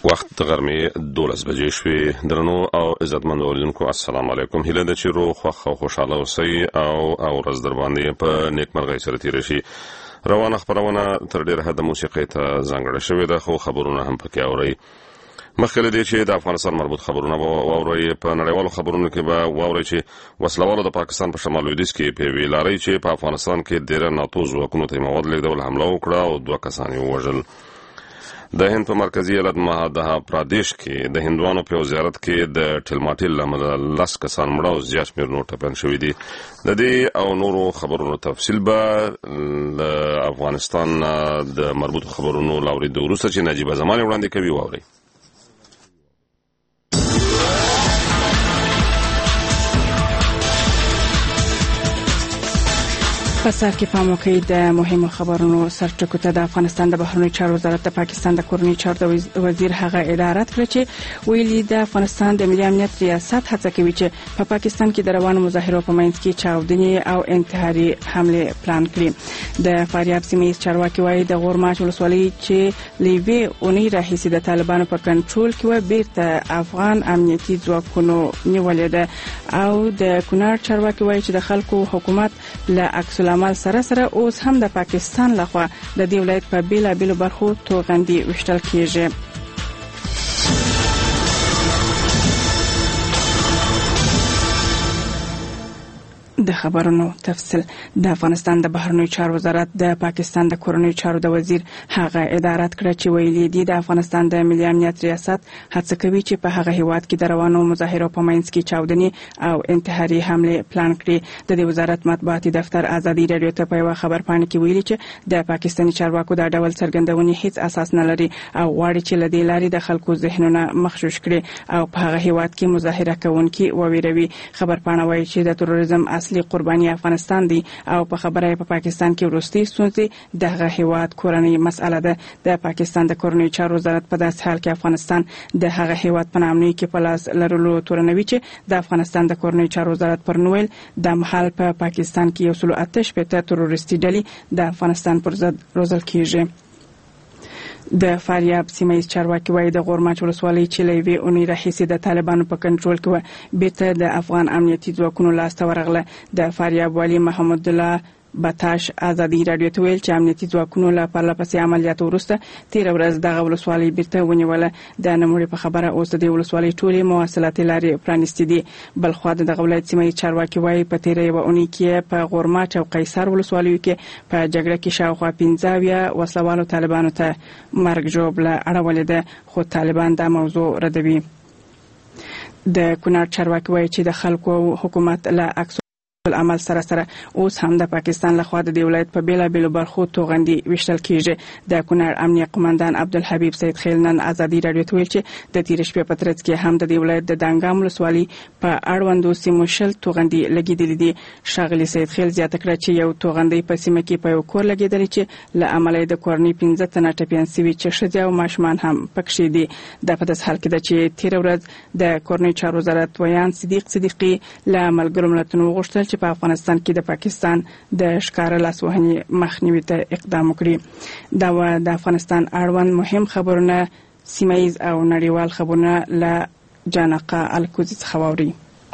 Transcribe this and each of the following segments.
وخت د غرمې 12 بجې شوې. درنو او عزتمن اوریدونکو السلام علیکم. هیله ده چې روغ خوښ او خوشاله اوسئ او ورځ در باندې په نیکمرغۍ سره تیر شي. روانه خبرونه تر ډېره حده موسیقۍ ته ځانګړې شوې ده، خو خبرونه هم پکې اورئ. مخکې له دې چې د افغانستان مربوط خبرونه واورئ، په نړیوالو خبرونو کې به واورئ چې وسلوالو د پاکستان په شمال لویدیځ کې په یوې لارۍ چې په افغانستان کې ډېره ناتو ځواکونو ته مواد لیږدول حمله وکړه او 2 کسان یې ووژل. د هند په مرکزی ایالت مهادها پردیش کې د هندوانو په زیارت کې د ټلماټیل لامل 10 کسان مړه او زیات شمېر نور ټپیان شوي دي. د دې او نورو خبرونو تفصیل به افغانستان د مربوط خبرونو لاورېدو وروسته چې نجیبه زمانې وړاندې کوي واورئ. په سر کې پام وکړئ د مهمو خبرونو سرټکو ته. د افغانستان د بهرنیو چارو وزارت د پاکستان د کورنیو چارو وزیر هغه ادارات کړ چې ویلي د افغانستان د ملي امنیت ریاست هڅه کوي چې په پاکستان کې د روانو مظاهرو په منځ کې چاودنې او انتحاري حمله پلان کړي. د فاریاب سیمه چارواکي وایي د غورماچ ولسوالۍ چې لیوی اونۍ راهیسې د طالبانو په کنټرول کې و بیرته افغان امنیتي ځواکونو نیولې ده. او د کونړ چارواکي وایي چې د خلکو حکومت له عکس العمل سره اوس هم د پاکستان لخوا د دې ولایت په بیلابیلو برخو توغندي وشتل کیږي. د خبرونو تفصیل. د افغانستان د بهرنیو چارو وزارت د پاکستان د کورنیو چارو د وزیر هغه ادارات کړ چې ویلي دي د افغانستان د ملي امنیت ریاست هڅه کوي چې په هغه هیواد کې د روانو مظاهرو په منځ کې چاودنې او انتحاري حمله پلان کړي. د دې وزارت مطبوعاتي دفتر ازادي رادیو ته په یو خبرپاڼه کې ویلي چې د پاکستاني چارواکو د ډول څرګندونې هیڅ اساس نه لري او غواړي چې له دې لارې د خلکو ذهنونه مغشوش کړي او په هغه هیواد کې مظاهره کوونکي وویروي. خبرپاڼه وایي چې د تروریزم اصلي قرباني افغانستان دی او په خبره په پاکستان کې وروستي ستونزې دغه هیواد کورنۍ مسأله ده. د پاکستان د کورنیو چارو وزارت په داسې حال کې افغانستان د هغه هیواد په نامنۍ کې په لاس لرلو تورنوي چې د افغانستان د کورنیو چارو وزارت پر نویل د محل په پاکستان کې 108 تروریستي ډلې د افغانستان پر ضد روزل کیږي. د فاریاب سیمه چارواکي وایي د غورماچ ولسوالۍ چې لیوی اونۍ راهیسې د طالبانو په کنټرول کې و بیرته د افغان امنیتي ځواکونو لاسته ورغله. د فاریاب والي محمد الله بتاش ازادي رادیو ته ویل چې امنیتي ځواکونو له پرلپسې عملیاتو وروسته 13 ورځ دغه ولسوالۍ بیرته ونیوله. د نوموړي په خبره اوس د ولسوالۍ ټولې مواصلاتي لارې پرانیستې دي. بلخوا د دغه ولایت سیمه چارواکي وایي په 13 اونۍ کې په غورماچ او قیصر ولسوالیو کې په جګړه کې شاوخوا 15 وسلوالو طالبانو ته مرګ ژوبله اړولې ده، خو طالبان دا موضوع ردوي. د کونړ چارواکي وایي چې د خلکو حکومت له عکس العمل سره اوس هم د پاکستان لخوا د ولایت په بیلابیلو برخو توغندي وشتل کیږي. د کونړ امنیه قومندان عبدالحبیب سید خیل نن ازادي رادیو ته ویل چې د تیر شپې په ترڅ کې هم د ولایت د دانګام ولسوالۍ په اړوندو سیمو شل توغندي لګیدلې دي. ښاغلي سید خیل زیاته کړه چې یو توغندي په سیمه کې په یو کور لګیدلی چې له عملي د کورنۍ 15 تنه ټپیان سوي چې ښځې او ماشومان هم پکښې دي. د په داس حال کې د چې 13 ورځ د کورنۍ چارو وزارت ویان صدیقي له ملګرو ملتونو غوښتل چې په افغانستان کې د پاکستان د ښکار لاسوهنې مخنیوي ته اقدام وکړي. دا و د افغانستان اړوند مهم خبرونه سیمایي او نړیوال خبرونه له جانقه الکوزي څخه واوري.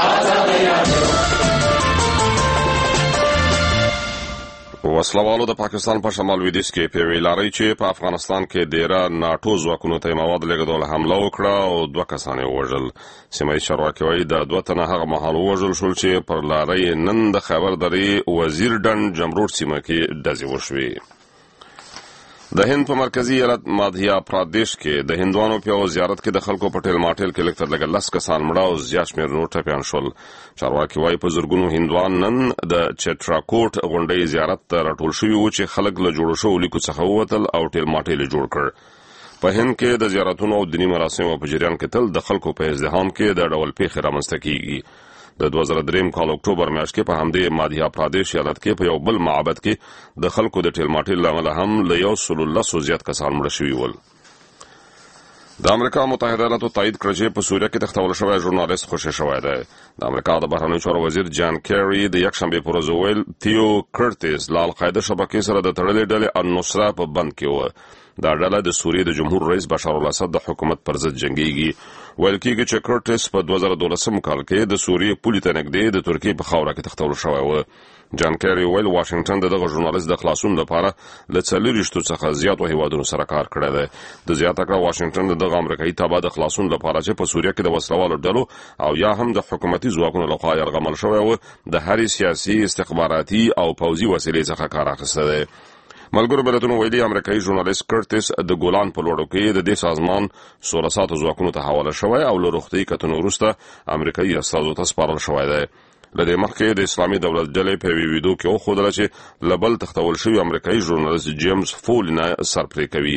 وسلوالو د پاکستان په شمال لویدیځ کې په یوې لارۍ چې په افغانستان کې ډېره ناټو ځواکونو ته مواد لیږدول حمله وکړه او 2 کسان یې ووژل. سیمه چارواکي وایي د 2 تنه هغه مهال ووژل شول چې پر لارۍ نن د خیبر درې وزیر ډنډ جمروټ سیمه کې ډزې وشوې. د هند په مرکزی ایالت مادهیا پردیش کې د هندوانو په زیارت کې د خلکو په ټلماټیل کې لږ تر لږه 10 کسان مړه او زیات شمېر نور ټپیان شول. چارواکي وایي په زرګونو هندوان نن د چتراکوټ غونډۍ زیارت ته راټول شوي وو چې خلک له جوړو شوو لیکو څخه ووتل او ټلماټیل جوړ کړ. په هند کې د زیارتونو او دیني مراسمو په جریان کې تل د خلکو په ازدحام کې د ډول پیښې رامنځته کیږي. د 2003 کال اکتوبر میاشت کې په همدې مادهیا پردیش ایالت کې په یو بل معبد کې د خلکو د ټلماټیل له امله هم له 110 زیات کسان مړه شوي ول. د امریکا متحده ایالاتو تایید کړ چې په سوریه کې تښتول شوی ژورنالیست خوشی شوی دی. د امریکا د بهرنیو چارو وزیر جان کیری د یکشنبه پر ورځ ویل تیو کرټیس له القاعده شبکې سره د تړلې ډلې النصره په بند کې و. دا ډله د سوریې د جمهور رئیس بشار الاسد د حکومت پر ضد جنگيږي. ویل کېږي چې کرټس په 2012 کال کې د سوریې پولې ته نږدې د ترکیې په خاوره کې تختول شوی و. جان کیری ویل واشنگټن دغه ژورنالیست د خلاصون لپاره له 40 څخه زیاتو هیوادونو سره کار کړی دی. د زیاته کړه واشنگټن دغه امریکایي تابع د خلاصون لپاره چې په سوریه کې د وسلوالو ډلو او یا هم د حکومتي ځواکونو لخوا یرغمل شوی و د هرې سیاسي استخباراتي او پوځي وسیلې څخه کار اخیستی دی. ملګرو ملتونو ویلي امریکایي ژورنالیست کرټس د ګولان په لوړو کې د دې سازمان 16 ساعتو ځواکونو ته حواله شوی او له روغتي کتنو وروسته امریکایي استازو ته سپارل شوی دی. لدې مخکې د اسلامي دولت ډلې په ویډیو کې وښودله چې لبل تختول شوی امریکایي ژورنالیست جیمز فولن سرپرې کوي.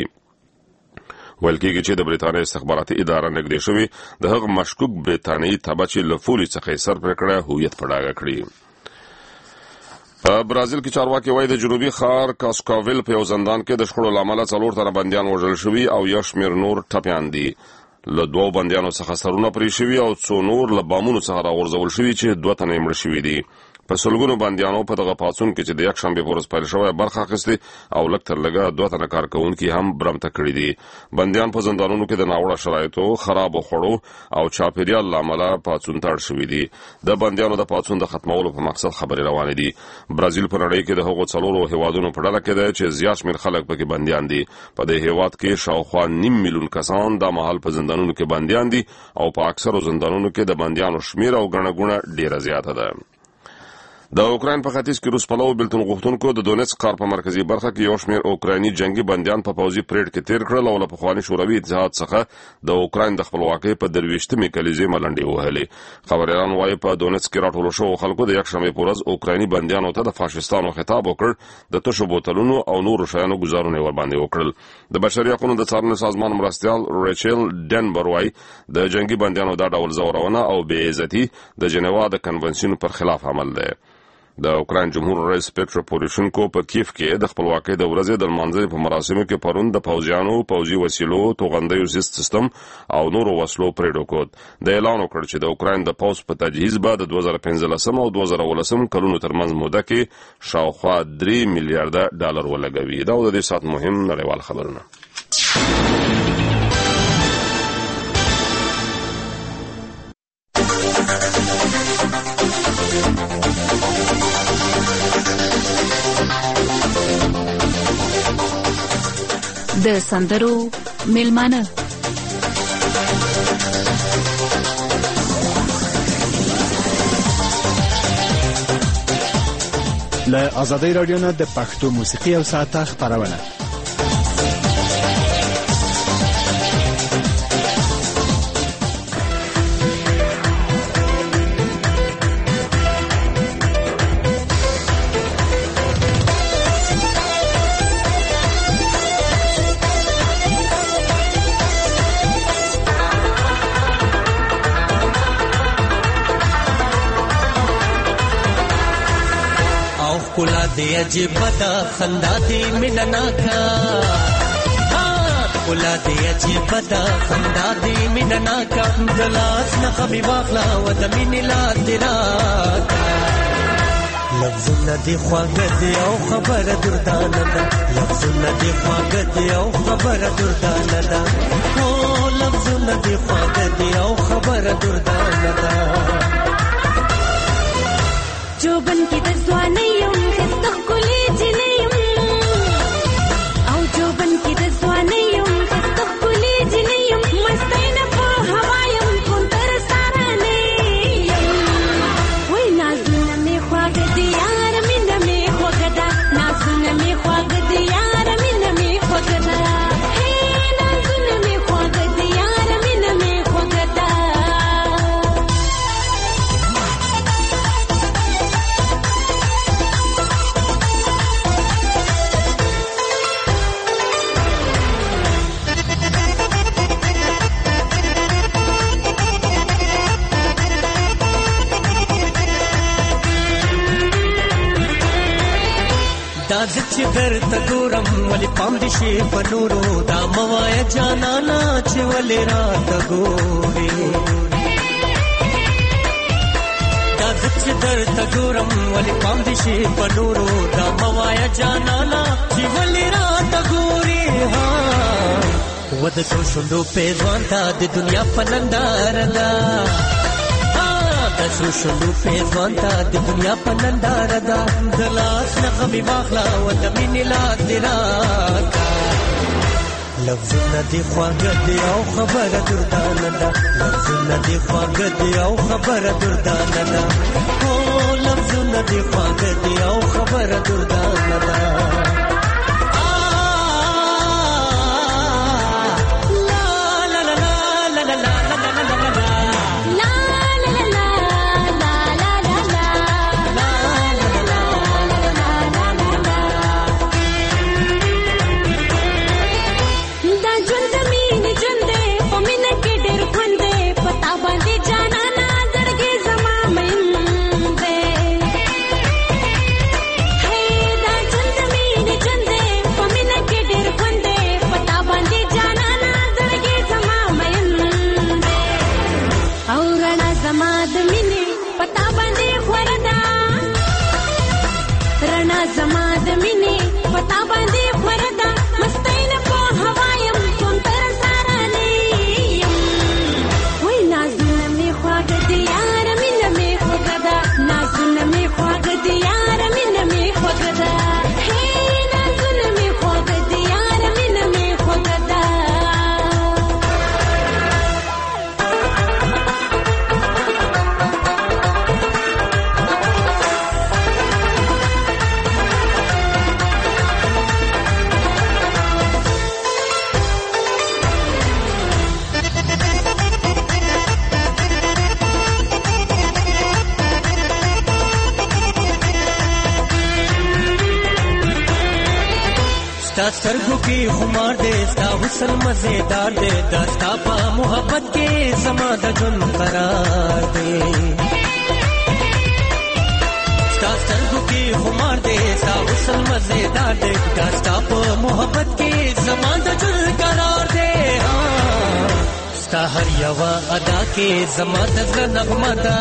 ویل کېږي چې د برېټانیا استخباراتي اداره نږدې شوی د هغه مشکوک برېټانیایي تبع چې له فولي څخه سرپرې کړه هویت په ډاګه کړي. په برازیل کې چارواکي وایي د جنوبي ښار کاسکاویل په یو زندان کې د شخړو له امله 4 تنه بندیان وژل شوي او یو شمېر نور ټپیان دي. له 2 بندیانو څخه سرونه پرې شوي او څو نور له بامونو څخه راغورځول شوي چې 2 تنه مړه شوي دي. په سلګونو بندیانو په دغه پاڅون کې چې د یکشنبې په ورځ پیل شوی برخه اخیستې او لږ تر لږه 2 تنه کارکوونکي هم برمته کړي دي. بندیان په زندانونو کې د ناوړه شرایطو، خرابو خوړو او چاپیریال له امله پاڅون ته اړ شوي دي. د بندیانو د پاڅون د ختمولو په مقصد خبرې روانې دي. برازیل په نړۍ کې د هغو 4 هیوادونو په ډله کې دی چې زیات شمېر خلک پکې بندیان دي. په دې هیواد کې شاوخوا 9 میلیون کسان د مهال په زندانونو کې بندیان دي او په اکثرو زندانونو کې د بندیانو شمېر او ګڼه ګوڼه ډیره زیاته ده. د اوکراین په ختیځ کې روس پلو بلتون غوښتونکو د دونیتسک ښار په مرکزی برخه کې یو شمېر اوکرایني جنگي بندیان په پوځي پریډ کې تیر کړل او له پخواني شوروي اتحاد څخه د اوکراین د خپلواکۍ په 23مې کلیزې ملنډې وهلې. خبريالان وايي په دونیتسک کې راټول شوو خلکو د یکشنبې په ورځ اوکرایني بندیانو ته د فاشیستانو خطاب وکړ، د تشو بوتلونو او نورو شیانو ګزارونه ورباندې وکړل. د بشري حقوقو د څارنې سازمان مرستیال ریچل ډنبر وايي د جنگي بندیانو دا ډول زورونه او بې عزتي د جنیوا د کنونسیون پر خلاف عمل دی. د اوکراین جمهور رئیس پیټرو پوروشینکو په کیف کې د خپلواکۍ د ورځې د لمانځنې په مراسمو کې پرون د پوځیانو، پوځي وسیلو، توغندیو سیستم او نورو وسلو پریډ وکړ. د اعلان وکړ چې د اوکراین د پوځ په تجهیز به د 2015 او 2018 کلونو ترمنځ موده کې شاوخوا 3 میلیارډ ډالر ولګوي. دا د دې سات مهم نړیوال خبرونه. د سندرو میلمانه له آزادۍ رادیو نه د پښتو موسیقي او ساعته خبرونه. کلا دی عجیب دا خندا دی میننا کا کلا دی عجیب دا خندا دی میننا کا دلاس نخبی واخلا و دمین لاس دینا لفظنا دی خواگه دی او خبر دردانا دا لفظنا دی خواگه دی او خبر دردانا دا لفظنا دی خواگه دی او خبر دردانا دا جو بن کی دزوانیم خسته کلی جنیم او جو بن کی دزوانیم خسته کلی جنیم مستین په هوایم کونتر سارانیم وای نازونه می خواږه دی یار مینه می خوږه ده نازونه می خواږه دی یار مینه می خوږه ده نازونه می خواږه دی یار مینه می خوږه ده چې درته ګورم ولې پام دې شي په نورو دا موایا جانانا چې ولې راته ګورې دا چې درته ګورم ولې پام دې شي په نورو دا موایا جانانا چې ولې راته ګوري ود تو شوندو پیزوان تا د دنیا په ننداره ده د شوندو پیزوان تا د دنیا په ننداره ده د لاس نه غمي واخلا و د مینې لاس دې راکا لفظونه دې خواږه دي او خبره دردانه ده لفظونه دې خواږه دي او خبره دردانه ده لفظونه دې خواږه دي او خبره دردانه ده ستا سترګو کې خمار دې ستا حسن مزیدار دې دا ستا په محبت کې زما د ژوند قرار دې ستا سترګو کې خمار دې ستا حسن مزیدار دې دا ستا په محبت کې زما د ژوند قرار دې ستا هر یوه ادا کې زما د زړه نغمه ده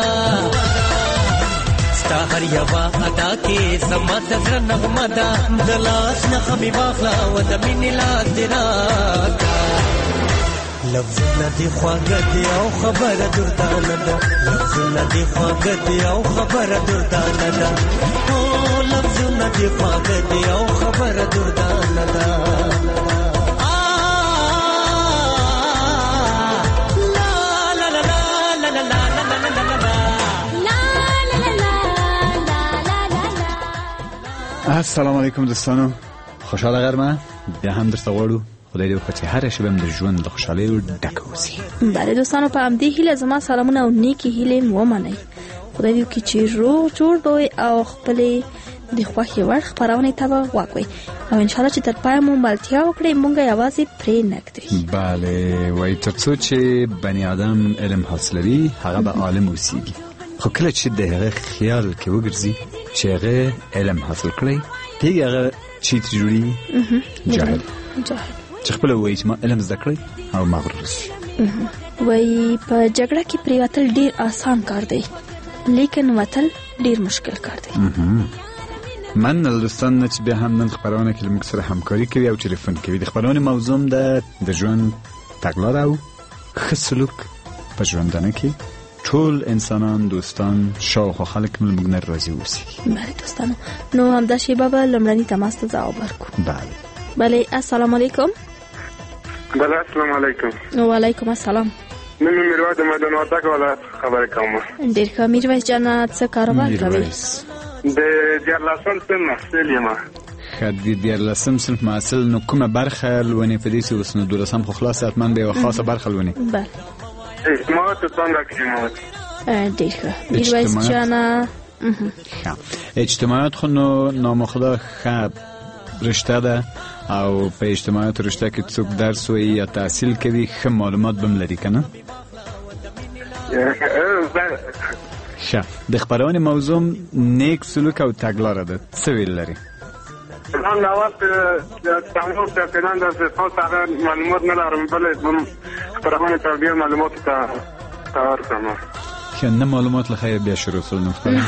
ستا هر یوه ادا کې زما د زړه نغمه ده د لاس نه غمي واخله و د مینې لاس دې راکړه لفظونه دې خواږه دي او خبره دردانه ده لفظونه دې خواږه دي او خبره دردانه ده لفظونه دې خواږه دي او خبره دردانه ده السلام علیکم دوستانو، خوشحاله غرمه بیا هم درته غواړو. خدای دې وکړي چې هره شپه د ژوند د خوشحالیو ډکه اوسي. بله دوستانو، په همدې هیله زما سلامونه او نیکې هیلې ومنئ. خدای دې وکړي چې روغ جوړ به وئ او خپلې د خوښې وړ خپرونې ته به غوږ وئ او انشاءالله چې تر پایه مو ملتیا وکړئ، موږ یوازې پرې نږدئ. بله، وایي تر څو چې بني آدم علم حاصلوي هغه به عالم اوسیږي، خو کله چې د هغه خیال کې وګرځي چې هغه علم حاصل کړي پیږي هغه چې جوړي جاهل چې خپل وایي چې ما علم زده کړی او مغرور شي. وایي په جګړه کې پریوتل ډیر آسان کار دی لیکن وتل ډیر مشکل کار دی. من دوستان چې به هم نن خبرونه کې موږ سره همکاري کوي او ټلیفون کوي. د خبرونه موضوع د ژوند تګلاره او ښه سلوک په ژوندانه کې ټول انسانان دوستان شاوخوا خلک موږ نه راضي اوسي. بله دوستانو، نو همدا شیبه به لومړني تماس ته ځواب ورکړو. بله السلام علیکم. بله السلام علیکم. وعلیکم السلام. نن مې میرویس د میدان وردګ ولایت خبرې کوم. ډېر ښه میرویس جانه، څه کاروبار کوئ؟ د 14 صنف محصل یم. ښه، د 14 صنف محصل. نو کومه برخه لونې په دې چې اوس نو 12 خو خلاص حتما به یوه خاصه برخه لونې؟ بله اجتماعات څنګه اجتماعات؟ ډېر ښه میرویس جانه. اجتماعات خو نو نامخدا ښه رشته ده او په اجتماعات رشته کې څوک درس وایي یا تحصیل کوي ښه معلومات به هم لري که نه؟ ښه، د خپرونې موضوع نیک سلوک او تګلاره ده، څه ویل لري؟ الان دا وخت تاسو ته پلان د تاسو هغه معلومات نه لرم، بلې خبرونه ته ډیر معلومات ته ورکوم. که نه معلومات لخیر بیا شروع سول نفره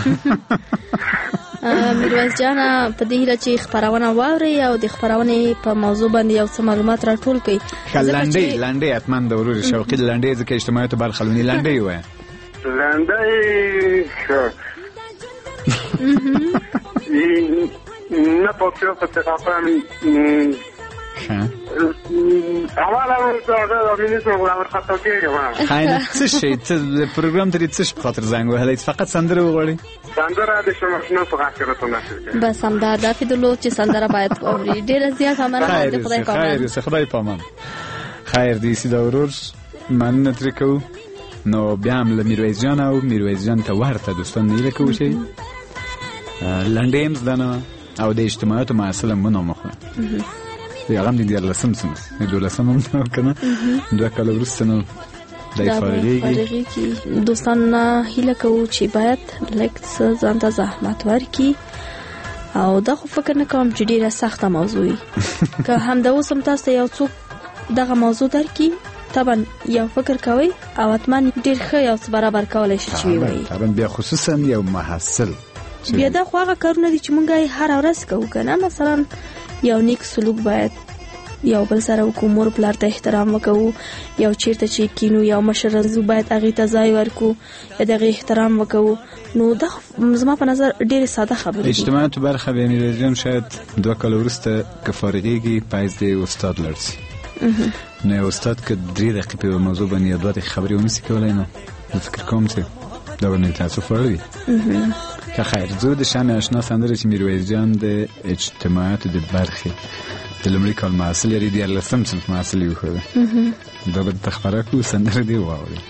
میرویس جان په دې هیله چې خبرونه واوري او د خبرونه په موضوع باندې یو څه معلومات راټول کړي. لنډي اتمن د ورور شوقي لنډي ځکه اجتماعي ته برخلونی لنډي وای لنډي نه پوهیږم په څه خبره اوله د مینیسو غوړ خطا کېږي خاين څه شي ته پروګرام ته څه په خاطر زنګ وهلای فقط سندره وغوړي سندره د شمشنو په غاښه راته بس همدا د فیدلو چې سندره باید اوري ډیر زیات همره د خدای پامان خدای پامان خیر دې سیده ورور من ترکو نو بیا هم له میرویس جان او میرویس جان ته ورته دوستان نه لکو شي لنډیمز دنه او د اجتماعاتو معاصله مونږ مخه یا غم دې لسم سم دولسم هم کنه دوه کال وروسته نو دای فارغیږي دوستان هیله کوو چې باید لکه ځان ته زحمت ورکړي او دا خو فکر نه کوم چې ډیره سخته موضوع وي که هم دا اوس هم تاسو یو څوک دغه موضوع درکې طبعا یو فکر کوي او اتمن ډیر ښه یو څه برابر کولای شي چې وي طبعا بیا خصوصا یو محصل بیا دا خو هغه کارونه دي چې مونږ هر ورځ کوو کنه مثلا یو نیک سلوک باید یو بل سره وکړو مور پلار ته احترام وکړو یو چیرته چې کینو یو مشر زو باید هغه ته ځای ورکو یا دغه احترام وکړو نو دا زما په نظر ډېر ساده خبره ده. اجتماعات برخه به میرجان شاید 2 کال وروسته که فارغیږي پایز د استاد لرسي نو استاد که 3 دقیقې په موضوع باندې دوه خبرې ونیسي کولای نو فکر کوم چې دا باندې تاسو فاروي که خیر زه د شان آشنا سندره چې میرویس جان د اجتماعات د برخه د لمړي کال محصل لري د لسم صنف محصل یو خو دا به تخبره کو سندره دی واوري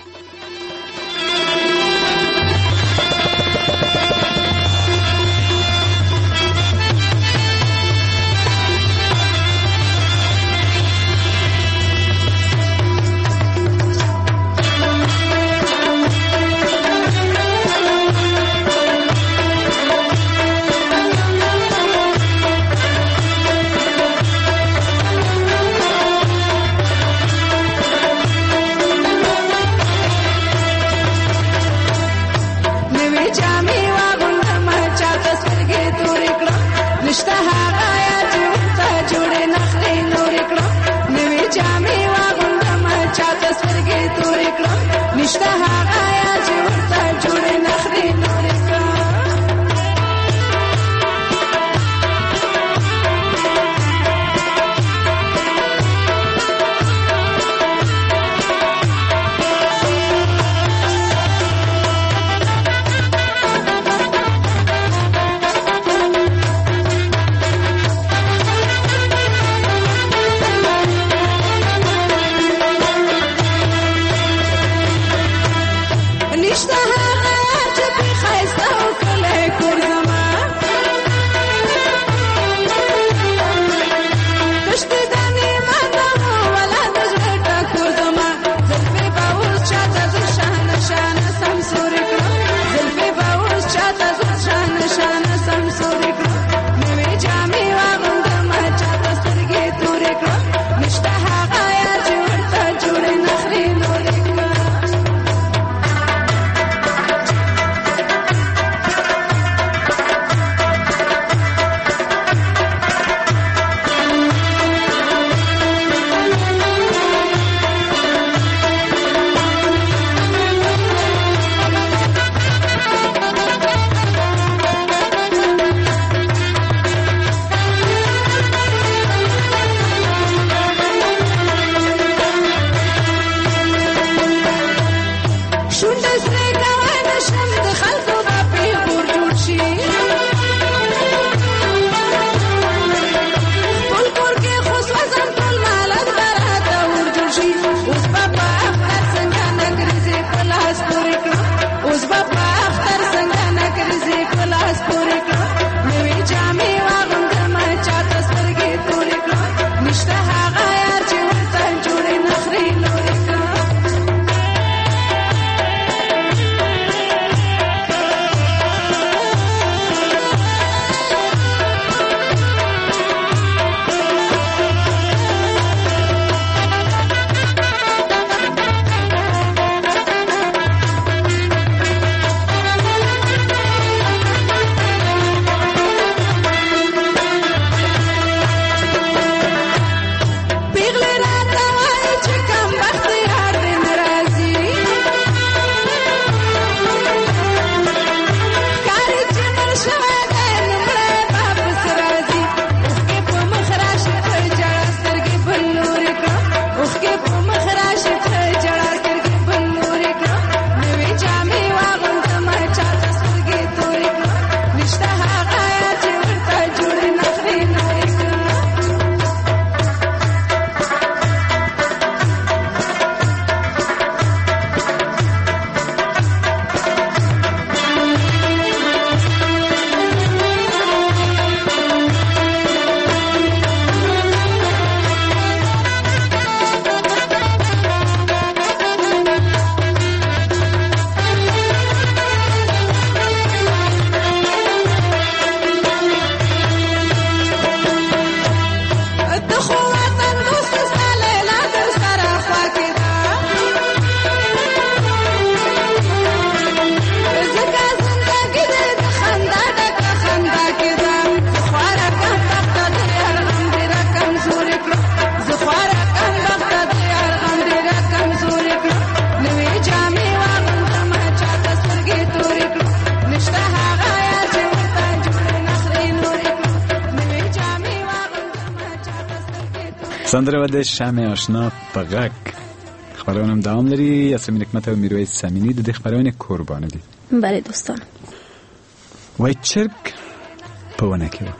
سندره و د شمع آشنا په غږ خبرونه هم دوام لري. یاسمین حکمت او میرویس سمینی د دې خبرونه قربان دي. بله دوستان، وای چرګ په ونه کې و،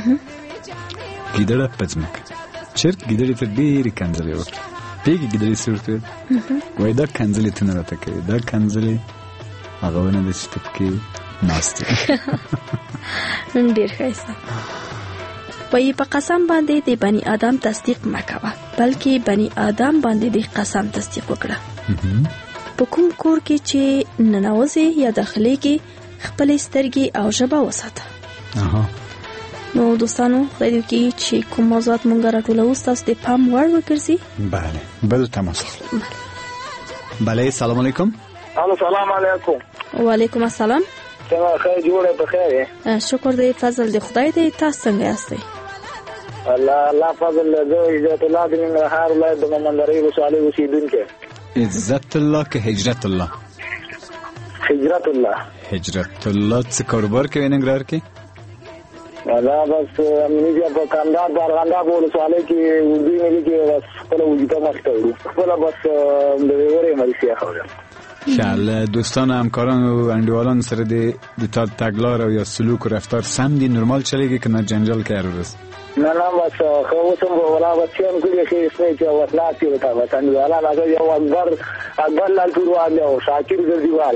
ګیدړه په ځمکه. چرګ ګیدړې ته ډېرې کنځلې وکړې. پیږي ګیدړې څه ورته ویل؟ وای دا کنځلې ته نه راته کوي، دا کنځلې هغه ونه ده چې ته پکې ناست یې. ډېر ښایسته. وایي په قسم باندې د بني آدم تصدیق مه کوه، بلکې بني آدم باندې د قسم تصدیق وکړه. په کوم کور کې چې ننوځې یا داخليږي خپلې سترګې او ژبه وساته. نو دوستانو، خدای دې وکړي چې کوم موضوعات مونږ راټولوو ستاسو د پام وړ وګرځي. بله، بل تماس. بله، سلام علیکم. سلام علیکم. وعلیکم السلام. څنګه خیر جوړه په خیر؟ شکر دې، فضل دې خدای دې. تاسو څنګه یاستئ؟ الله فضل له عزت الله د ننګرهار ولایت د ممندرۍ ولسوالۍ اوسېدونکی. عزت الله که هجرت الله؟ هجرت الله. هجرت الله څه کاروبار کوي ننګرهار کې؟ دا بس امنیت په کاندار د ارغنداب ولسوالۍ کې وځي ملي کې بس خپل وجوده مخته وړو. خپل بس د ویورې مرسي خبره. خیال دوستان و همکاران و انډیوالان سره د تګلار او یا سلوک و رفتار سم دي، نورمال چلیږي که نه جنجال که هر روز؟ نه بس خو اوسم ولا بچیان کړي چې اسمه چې وسلات یو تا وطن والا هغه یو اکبر لال پروان او شاکر ګرځیوال.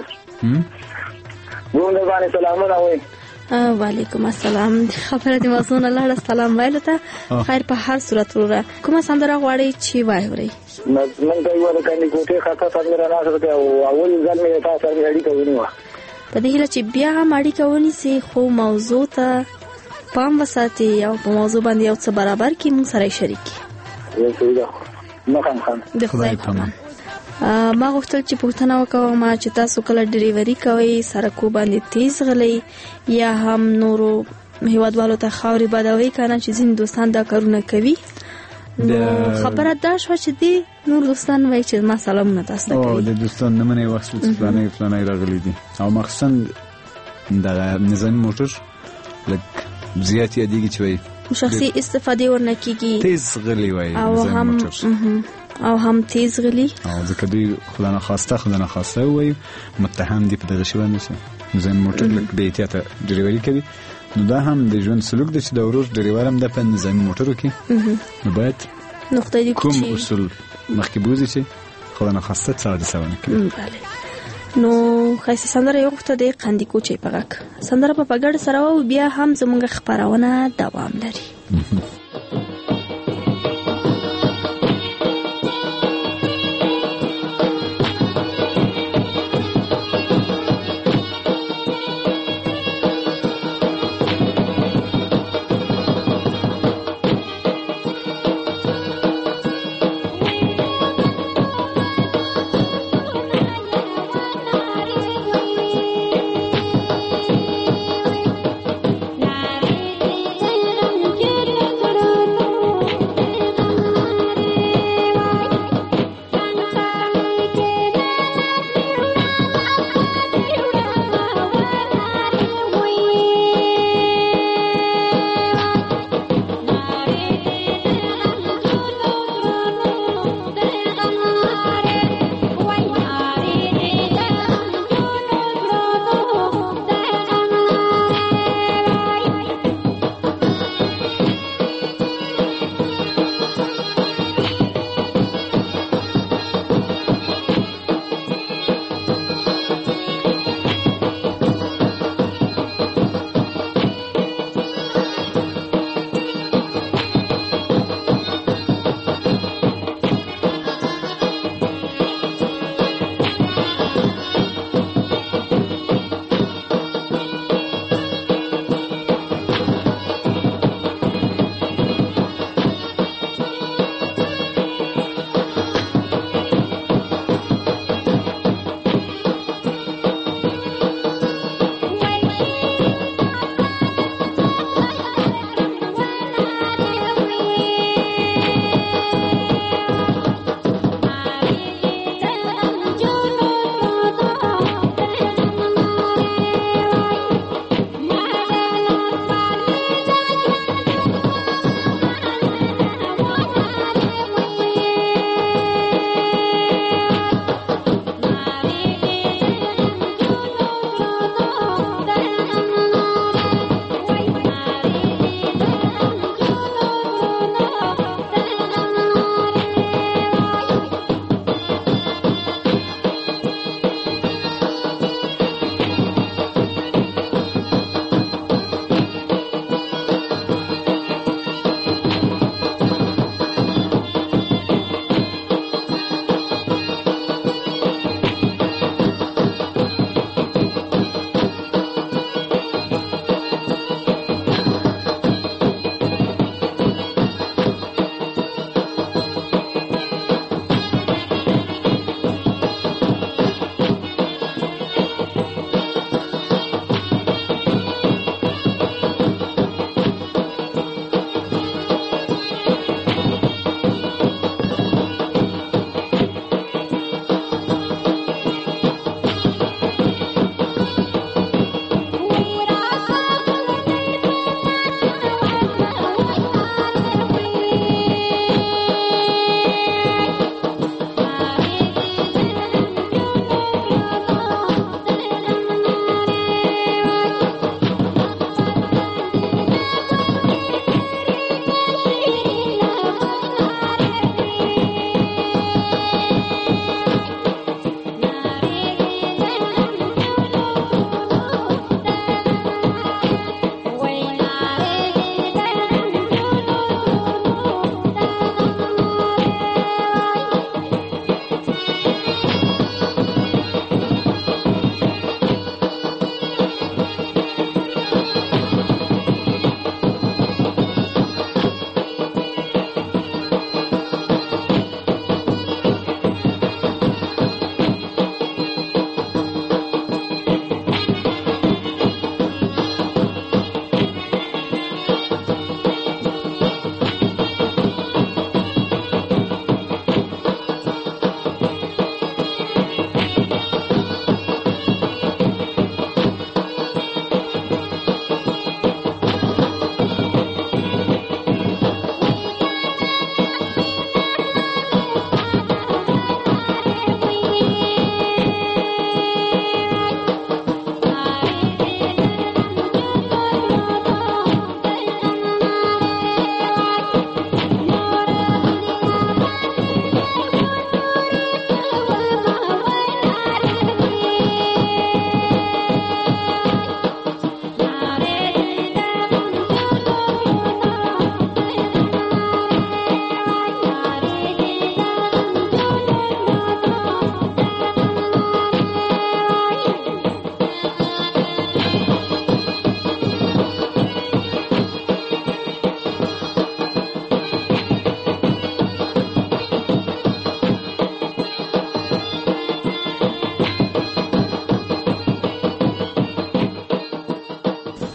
ګوند باندې سلامونه وای. وعلیکم السلام. خبره دې موضوع نه لاړه. سلام وایلو ته. خیر په هر صورت وروره. کومه سندره غواړئ چې وایورئ؟ من ته یو د کاندي کوټه خاطر سندره نه سره او اول ځل مې تاسو سره اړیکه ونیوه. په دې هیله چې بیا هم اړیکه ونیسي، خو موضوع ته پام وساتي او په موضوع باندې یو څه برابر کړي، موږ سره شریک کړي. د خدای پامان. ما غوښتل چې پوښتنه وکړم چې تاسو کله ډریوري کوئ سرکو باندې تیز غلئ یا هم نورو هیوادوالو ته خاورې بادوي کنه چې ځینې دوستان دا کارونه کوي؟ نو خبره دا شوه چې دی نور دوستان وایي چې ما سلامونه تاسو ته کوي. د دوستان نه منې وخت چې فلانی راغلی دي او مخصوصا د نظامي موټر لږ زیات یادېږي چې وایي شخصي استفاده ورنه کېږي، تیز غلی وایي نظامي موټر او هم تیز غلی او ځکه دوی خدای نخواسته وایي متهم دي په دغه شی باندې چې نظامي موټر لږ بې احتیاطه ډریوري کوي. نو دا هم د ژوند سلوک دی چې د ورور ډریور هم د په نظامي موټرو کې نو باید کوم اصول مخکې بوزي چې خدای نخواسته څه حادثه ونه کړي. نو ښایسته سندره یې وغوښته د قندي کوچۍ په غږ. سندره په ګډه سره او بیا هم زموږ خپرونه دوام لري.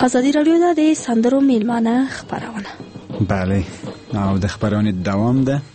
ازادي راډیو د سندرو میلمانه خبرونه. بله او د خبرونې دوام ده